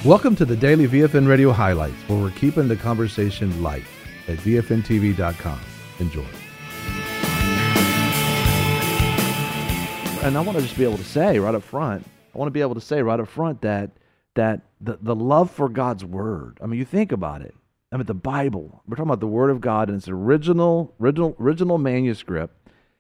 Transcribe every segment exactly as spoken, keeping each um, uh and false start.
Welcome to the Daily V F N Radio Highlights, where we're keeping the conversation light at V F N T V dot com. Enjoy. And I want to just be able to say right up front, I want to be able to say right up front that that the, the love for God's Word, I mean, you think about it. I mean, the Bible, we're talking about the Word of God, and its original, original, original manuscript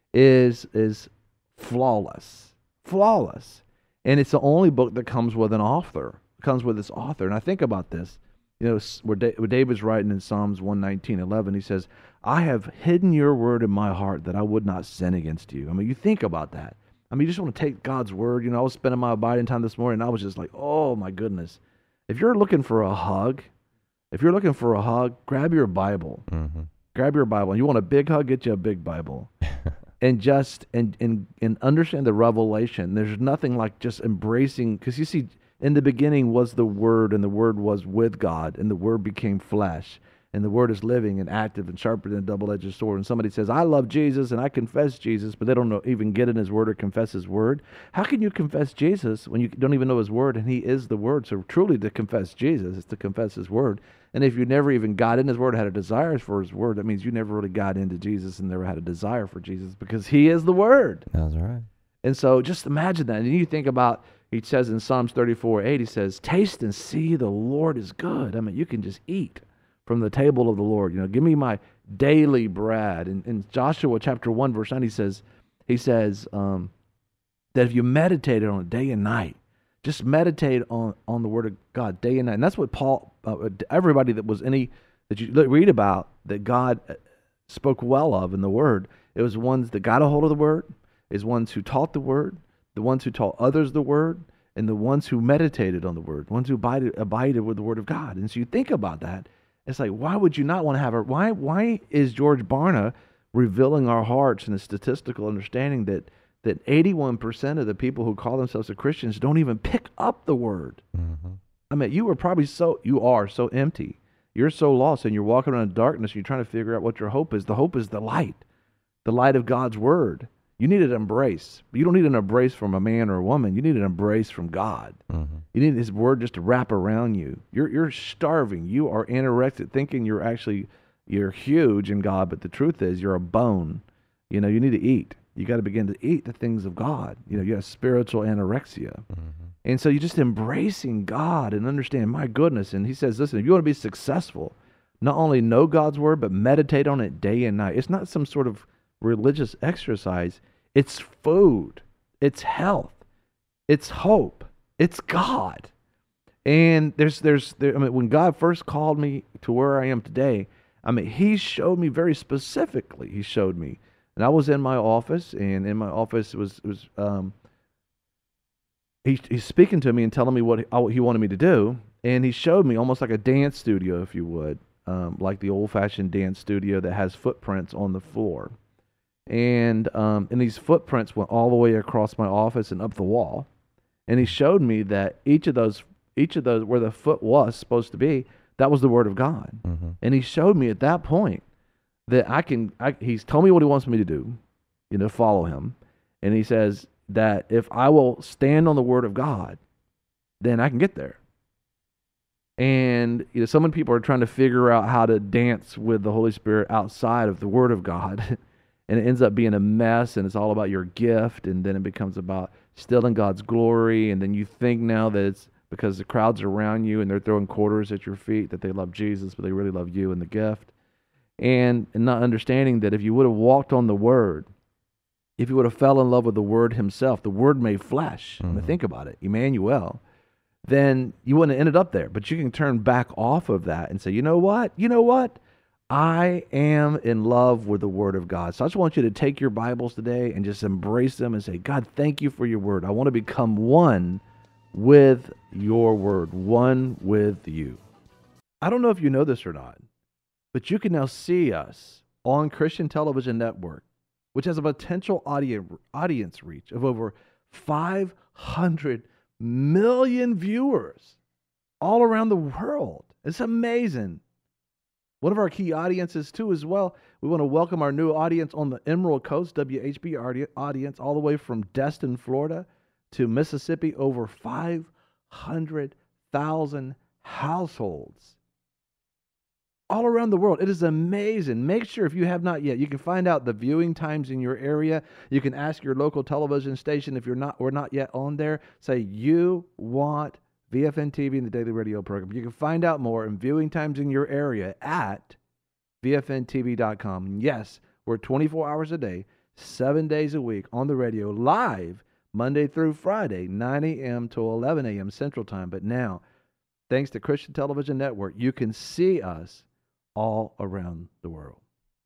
is is flawless, flawless. And it's the only book that comes with an author, comes with its author. And I think about this, you know, where, da- where David's writing in Psalms one nineteen, eleven, he says, I have hidden your word in my heart that I would not sin against you. I mean, you think about that. I mean, you just want to take God's word. You know, I was spending my abiding time this morning, and I was just like, oh, my goodness. If you're looking for a hug, if you're looking for a hug, grab your Bible. Mm-hmm. Grab your Bible. And you want a big hug, get you a big Bible. and just, and, and, and understand the revelation. There's nothing like just embracing, because you see, in the beginning was the Word, and the Word was with God, and the Word became flesh. And the Word is living and active and sharper than a double-edged sword. And somebody says, I love Jesus and I confess Jesus, but they don't know, even get in His Word or confess His Word. How can you confess Jesus when you don't even know His Word and He is the Word? So truly to confess Jesus is to confess His Word. And if you never even got in His Word, had a desire for His Word, that means you never really got into Jesus and never had a desire for Jesus, because He is the Word. That's right. And so just imagine that. And you think about, He says in Psalms thirty-four eight, He says, taste and see the Lord is good. I mean, you can just eat from the table of the Lord. You know, give me my daily bread. And in Joshua chapter one, verse nine, he says, he says um, that if you meditate on it day and night, just meditate on, on the Word of God day and night. And that's what Paul, uh, everybody that was any, that you read about, that God spoke well of in the Word, it was ones that got a hold of the Word, is ones who taught the Word, the ones who taught others the Word, and the ones who meditated on the Word, ones who abided, abided with the Word of God. And so you think about that, it's like, why would you not want to have a, why why is George Barna revealing our hearts in a statistical understanding that that eighty-one percent of the people who call themselves Christians don't even pick up the Word? Mm-hmm. I mean, you were probably so, you are so empty. You're so lost, and you're walking around in darkness, and you're trying to figure out what your hope is. The hope is the light, the light of God's Word. You need an embrace. You don't need an embrace from a man or a woman. You need an embrace from God. Mm-hmm. You need His Word just to wrap around you. You're you're starving. You are anorexic, thinking you're actually you're huge in God, but the truth is you're a bone. You know, you need to eat. You got to begin to eat the things of God. You know, you have spiritual anorexia. Mm-hmm. And so you're just embracing God and understand, my goodness. And He says, listen, if you want to be successful, not only know God's Word, but meditate on it day and night. It's not some sort of religious exercise. It's food, it's health, it's hope, it's God. And there's there's there, I mean, when God first called me to where I am today, I mean, He showed me very specifically. He showed me, and I was in my office, and in my office was was um he, he's speaking to me and telling me what he, what he wanted me to do, and He showed me almost like a dance studio, if you would, um, like the old-fashioned dance studio that has footprints on the floor. And um, and these footprints went all the way across my office and up the wall. And He showed me that each of those, each of those, where the foot was supposed to be, that was the Word of God. Mm-hmm. And He showed me at that point that I can. I, he's told me what He wants me to do, you know, follow Him. And He says that if I will stand on the Word of God, then I can get there. And you know, so many people are trying to figure out how to dance with the Holy Spirit outside of the Word of God. And it ends up being a mess, and it's all about your gift, and then it becomes about stealing God's glory, and then you think now that it's because the crowd's around you and they're throwing quarters at your feet that they love Jesus, but they really love you and the gift. And, and not understanding that if you would have walked on the Word, if you would have fell in love with the Word Himself, the Word made flesh, mm-hmm. I mean, think about it, Emmanuel, then you wouldn't have ended up there. But you can turn back off of that and say, you know what, you know what? I am in love with the Word of God. So I just want you to take your Bibles today and just embrace them and say, God, thank you for your Word. I want to become one with your Word, one with you. I don't know if you know this or not, but you can now see us on Christian Television Network, which has a potential audience reach of over five hundred million viewers all around the world. It's amazing. One of our key audiences, too, as well, we want to welcome our new audience on the Emerald Coast, W H B audience, all the way from Destin, Florida, to Mississippi, over five hundred thousand households all around the world. It is amazing. Make sure, if you have not yet, you can find out the viewing times in your area. You can ask your local television station if you're not or not yet on there. Say you want V F N T V and the Daily Radio program. You can find out more and viewing times in your area at V F N T V dot com. Yes, we're twenty-four hours a day, seven days a week on the radio, live Monday through Friday, nine a.m. to eleven a.m. Central Time. But now, thanks to Christian Television Network, you can see us all around the world.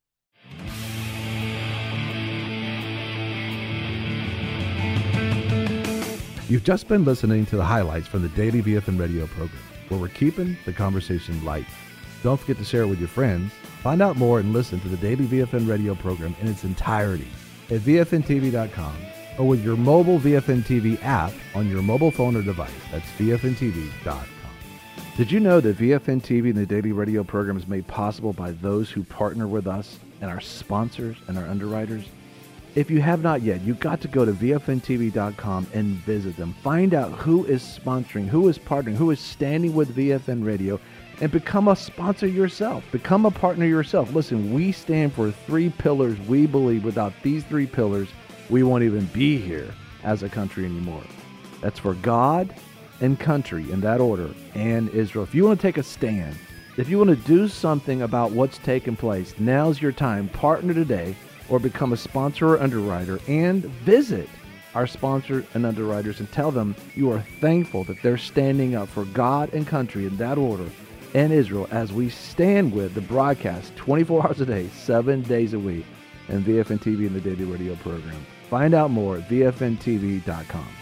You've just been listening to the highlights from the Daily V F N Radio program, where we're keeping the conversation light. Don't forget to share it with your friends. Find out more and listen to the Daily V F N Radio program in its entirety at V F N T V dot com or with your mobile V F N T V app on your mobile phone or device. That's V F N T V dot com. Did you know that V F N T V and the Daily Radio program is made possible by those who partner with us and our sponsors and our underwriters? If you have not yet, you've got to go to V F N T V dot com and visit them. Find out who is sponsoring, who is partnering, who is standing with V F N Radio, and become a sponsor yourself. Become a partner yourself. Listen, we stand for three pillars we believe. Without these three pillars, we won't even be here as a country anymore. That's for God and country, in that order, and Israel. If you want to take a stand, if you want to do something about what's taking place, now's your time. Partner today or become a sponsor or underwriter, and visit our sponsors and underwriters and tell them you are thankful that they're standing up for God and country, in that order, and Israel, as we stand with the broadcast twenty-four hours a day, seven days a week, and V F N T V and the Daily Radio program. Find out more at V F N T V dot com.